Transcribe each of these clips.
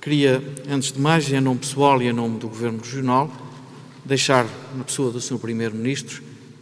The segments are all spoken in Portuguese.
Queria, antes de mais, em nome pessoal e em nome do Governo Regional, deixar na pessoa do Sr. Primeiro-Ministro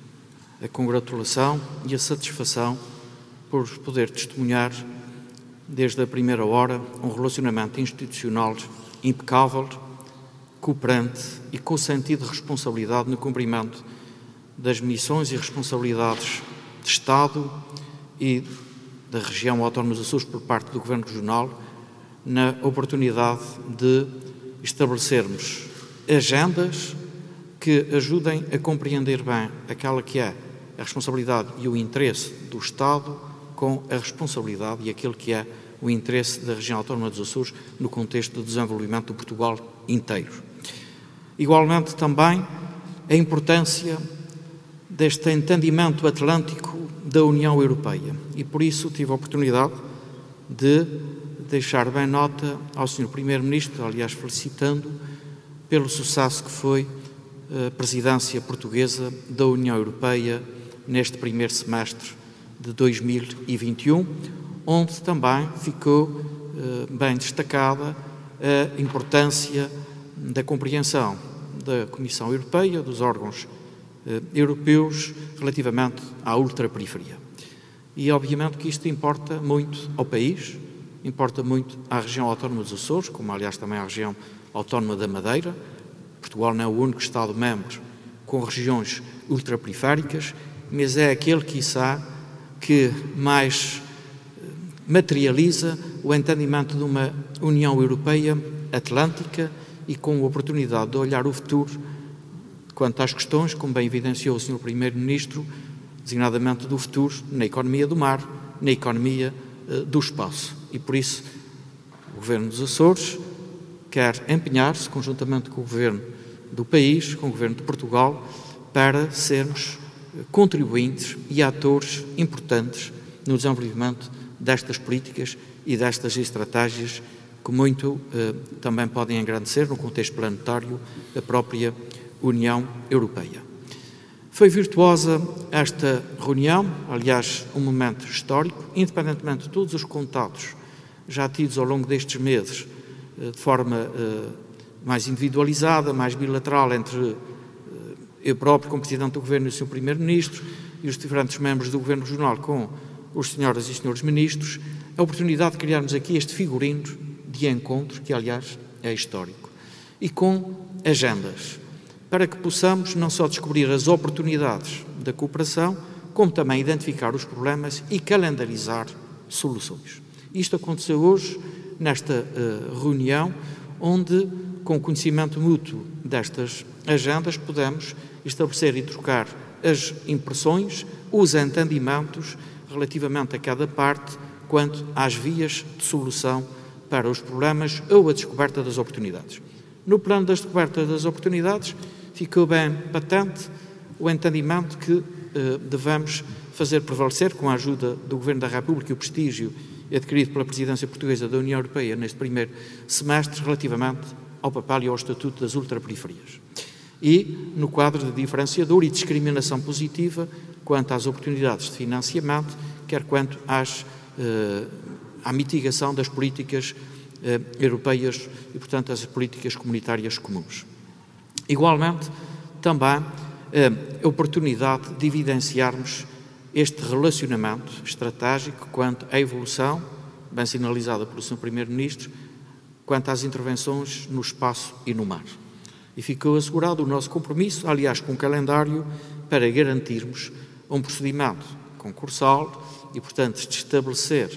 a congratulação e a satisfação por poder testemunhar, desde a primeira hora, um relacionamento institucional impecável, cooperante e com sentido de responsabilidade no cumprimento das missões e responsabilidades de Estado e da região autónoma dos Açores por parte do Governo Regional, na oportunidade de estabelecermos agendas que ajudem a compreender bem aquela que é a responsabilidade e o interesse do Estado com a responsabilidade e aquilo que é o interesse da região autónoma dos Açores no contexto do desenvolvimento do Portugal inteiro. Igualmente também a importância deste entendimento atlântico da União Europeia e por isso tive a oportunidade de deixar bem nota ao Sr. Primeiro-Ministro, aliás felicitando pelo sucesso que foi a presidência portuguesa da União Europeia neste primeiro semestre de 2021, onde também ficou bem destacada a importância da compreensão da Comissão Europeia, dos órgãos europeus, relativamente à ultraperiferia. E, obviamente, que isto importa muito ao país, importa muito à região autónoma dos Açores, como, aliás, também à região autónoma da Madeira. Portugal não é o único Estado-membro com regiões ultraperiféricas, mas é aquele, quiçá, que mais materializa o entendimento de uma União Europeia atlântica e com a oportunidade de olhar o futuro quanto às questões, como bem evidenciou o Sr. Primeiro-Ministro, designadamente do futuro na economia do mar, na economia do espaço. E por isso o Governo dos Açores quer empenhar-se, conjuntamente com o Governo do país, com o Governo de Portugal, para sermos contribuintes e atores importantes no desenvolvimento destas políticas e destas estratégias que muito também podem engrandecer, no contexto planetário, a própria União Europeia. Foi virtuosa esta reunião, aliás, um momento histórico, independentemente de todos os contatos já tidos ao longo destes meses, de forma mais individualizada, mais bilateral, entre eu próprio, como Presidente do Governo, e o Sr. Primeiro-Ministro, e os diferentes membros do Governo Regional com os senhoras e senhores ministros, a oportunidade de criarmos aqui este figurino de encontro, que, aliás, é histórico, e com agendas, para que possamos não só descobrir as oportunidades da cooperação, como também identificar os problemas e calendarizar soluções. Isto aconteceu hoje, nesta reunião, onde, com conhecimento mútuo destas agendas, podemos estabelecer e trocar as impressões, os entendimentos relativamente a cada parte, quanto às vias de solução para os problemas ou a descoberta das oportunidades. No plano das descobertas das oportunidades, ficou bem patente o entendimento que devemos fazer prevalecer, com a ajuda do Governo da República e o prestígio adquirido pela Presidência Portuguesa da União Europeia neste primeiro semestre, relativamente ao papel e ao estatuto das ultraperiferias. E no quadro de diferenciador e discriminação positiva quanto às oportunidades de financiamento, quer quanto à mitigação das políticas europeias e, portanto, as políticas comunitárias comuns. Igualmente, também a oportunidade de evidenciarmos este relacionamento estratégico quanto à evolução, bem sinalizada pelo Sr. Primeiro-Ministro, quanto às intervenções no espaço e no mar. E ficou assegurado o nosso compromisso, aliás, com um calendário, para garantirmos um procedimento concursal e, portanto, de estabelecer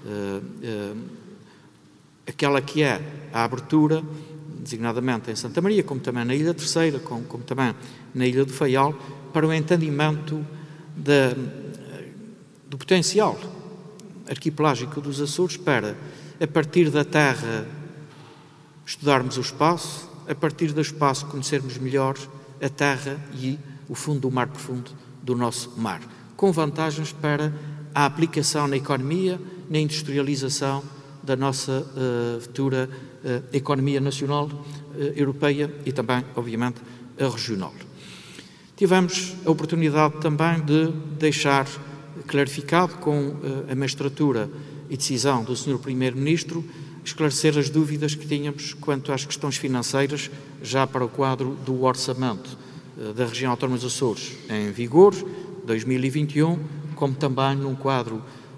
aquela que é a abertura, designadamente em Santa Maria, como também na Ilha Terceira, como também na Ilha do Faial, para o entendimento do potencial arquipelágico dos Açores para, a partir da terra, estudarmos o espaço, a partir do espaço conhecermos melhor a terra e o fundo do mar profundo do nosso mar, com vantagens para a aplicação na economia, na industrialização da nossa futura economia nacional, europeia e também, obviamente, a regional. Tivemos a oportunidade também de deixar clarificado com a magistratura e decisão do Sr. Primeiro-Ministro esclarecer as dúvidas que tínhamos quanto às questões financeiras já para o quadro do orçamento da região autónoma dos Açores em vigor, 2021, como também num quadro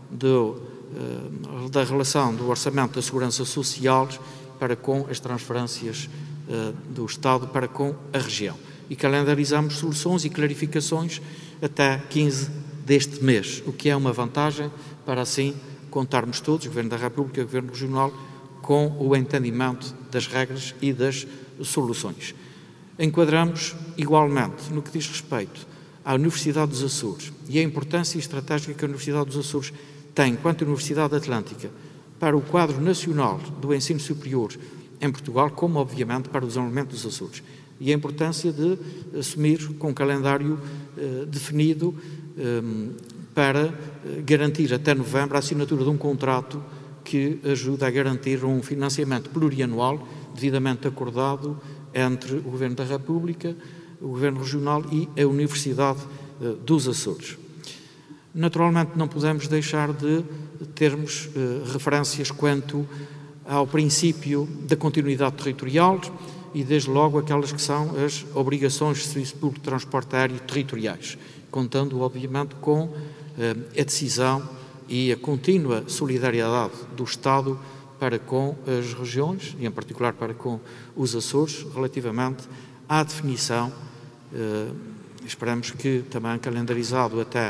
da relação do orçamento da Segurança Social para com as transferências do Estado para com a região. E calendarizamos soluções e clarificações até 15 deste mês, o que é uma vantagem para assim contarmos todos, Governo da República, Governo Regional, com o entendimento das regras e das soluções. Enquadramos igualmente no que diz respeito à Universidade dos Açores e a importância estratégica que a Universidade dos Açores tem, enquanto Universidade Atlântica, para o quadro nacional do ensino superior em Portugal, como obviamente para o desenvolvimento dos Açores. E a importância de assumir com um calendário definido para garantir até novembro a assinatura de um contrato que ajuda a garantir um financiamento plurianual devidamente acordado entre o Governo da República, o Governo Regional e a Universidade dos Açores. Naturalmente, não podemos deixar de termos referências quanto ao princípio da continuidade territorial e, desde logo, aquelas que são as obrigações de serviço público de transporte aéreo territoriais, contando, obviamente, com a decisão e a contínua solidariedade do Estado para com as regiões, e em particular para com os Açores, relativamente à definição, esperamos que também calendarizado até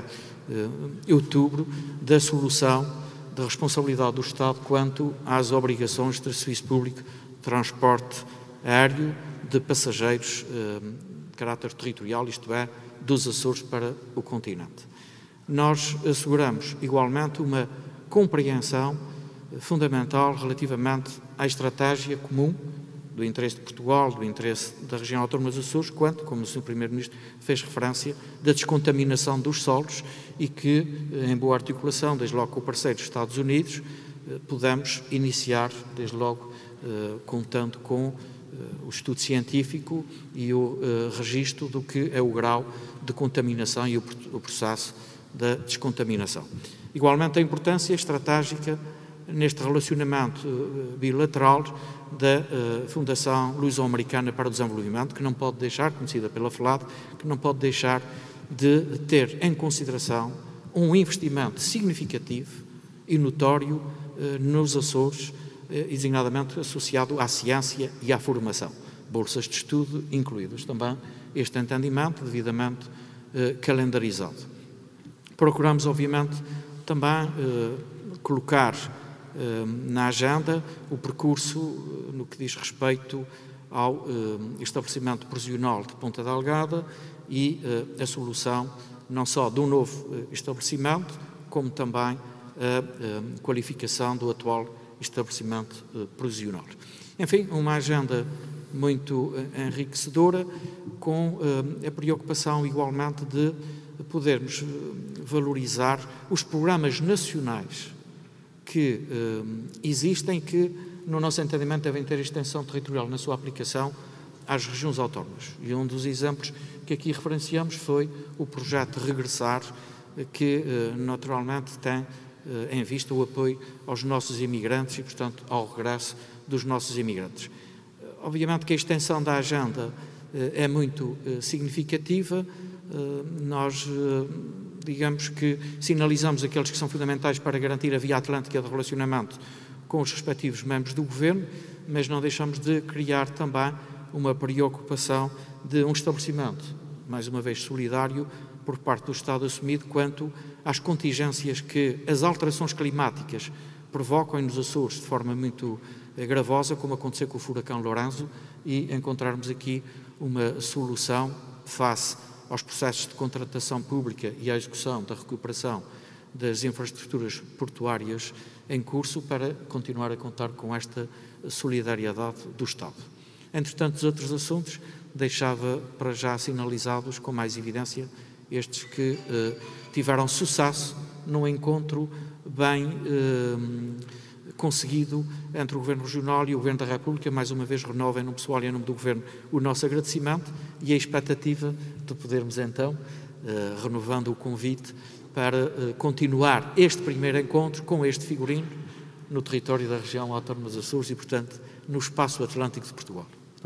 outubro, da solução da responsabilidade do Estado quanto às obrigações de serviço público de transporte aéreo de passageiros de caráter territorial, isto é, dos Açores para o continente. Nós asseguramos igualmente uma compreensão fundamental relativamente à estratégia comum do interesse de Portugal, do interesse da região autónoma dos Açores, quanto, como o Sr. Primeiro-Ministro fez referência, da descontaminação dos solos e que, em boa articulação, desde logo com o parceiro dos Estados Unidos, podemos iniciar, desde logo, contando com o estudo científico e o registro do que é o grau de contaminação e o processo da descontaminação. Igualmente, a importância estratégica neste relacionamento bilateral da Fundação Luso-Americana para o Desenvolvimento, que não pode deixar, conhecida pela FLAD, que não pode deixar de ter em consideração um investimento significativo e notório nos Açores, designadamente associado à ciência e à formação, bolsas de estudo incluídas. Também este entendimento devidamente calendarizado. Procuramos, obviamente, também colocar na agenda o percurso no que diz respeito ao estabelecimento provisional de Ponta Delgada e a solução não só de um novo estabelecimento, como também a qualificação do atual estabelecimento provisional. Enfim, uma agenda muito enriquecedora, com a preocupação igualmente de podermos valorizar os programas nacionais que existem, que, no nosso entendimento, devem ter extensão territorial na sua aplicação às regiões autónomas. E um dos exemplos que aqui referenciamos foi o projeto Regressar, que naturalmente tem em vista o apoio aos nossos imigrantes e, portanto, ao regresso dos nossos imigrantes. Obviamente que a extensão da agenda é muito significativa. Nós, digamos que sinalizamos aqueles que são fundamentais para garantir a via atlântica de relacionamento com os respectivos membros do Governo, mas não deixamos de criar também uma preocupação de um estabelecimento, mais uma vez solidário, por parte do Estado assumido quanto às contingências que as alterações climáticas provocam nos Açores de forma muito gravosa, como aconteceu com o furacão Lourenço, e encontrarmos aqui uma solução face aos processos de contratação pública e à execução da recuperação das infraestruturas portuárias em curso para continuar a contar com esta solidariedade do Estado. Entre tantos outros assuntos, deixava para já sinalizados com mais evidência estes que tiveram sucesso num encontro bem conseguido entre o Governo Regional e o Governo da República. Mais uma vez renovo em nome pessoal e em nome do Governo o nosso agradecimento e a expectativa de podermos então, renovando o convite para continuar este primeiro encontro com este figurino, no território da região autónoma dos Açores e, portanto, no espaço atlântico de Portugal.